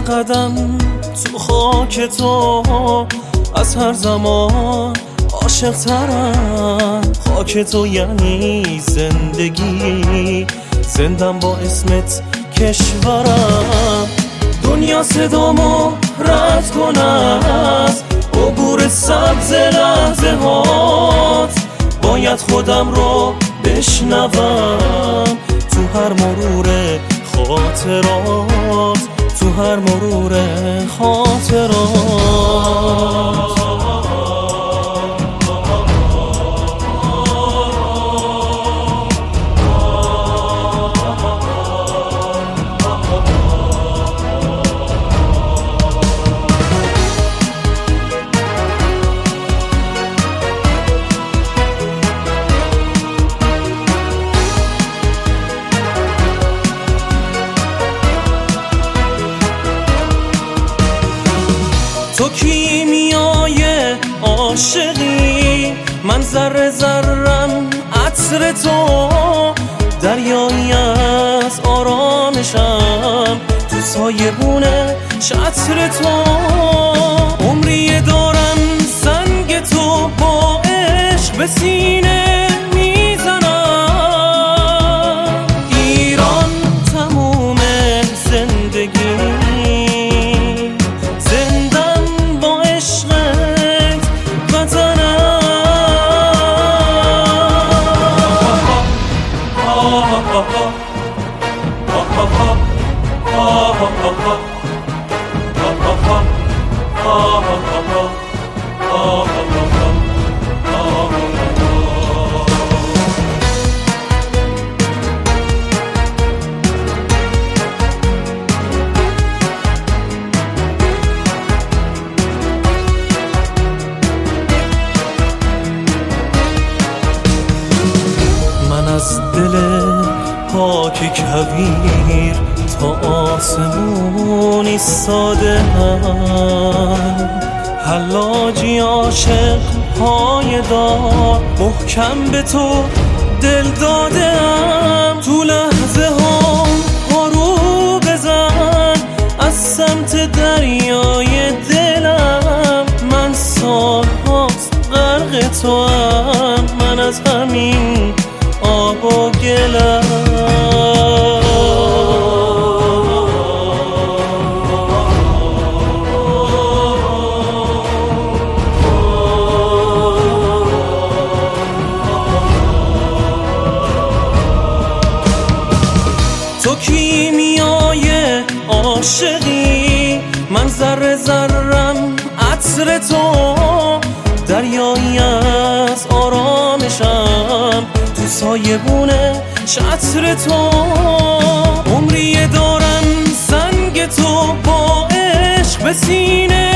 قدم تو خاک تو از هر زمان عاشق ترم. خاک تو یعنی زندگی، زندم با اسمت کشورم. دنیا صدامو رد کن از عبور سبز لحظه هات، باید خودم رو بشنوم تو هر مرور خاطرات، تو هر مرور خاطرات. تو کیمیای عاشقی، من ذره ذرم عطر تو، دریایی از آرامشم تو سایبون چتر تو. عمری دارم سنگ تو با عشق به سینه میزنم. ایران تموم زندگی از دل پاک کویر تا آسمون ایستاده هم، حلاجی عاشق پای دار محکم به تو دل دادم. تو لحظه ها پارو بزن از سمت دریای دلم، من سال هاست غرق تو هم، من از همین آب و گلم. تو کیمیای عاشقی، من ذره ذرم عطر تو، دریایی از آرامشم تو سایبون چتر تو. عمری دارم سنگ تو با عشق به سینه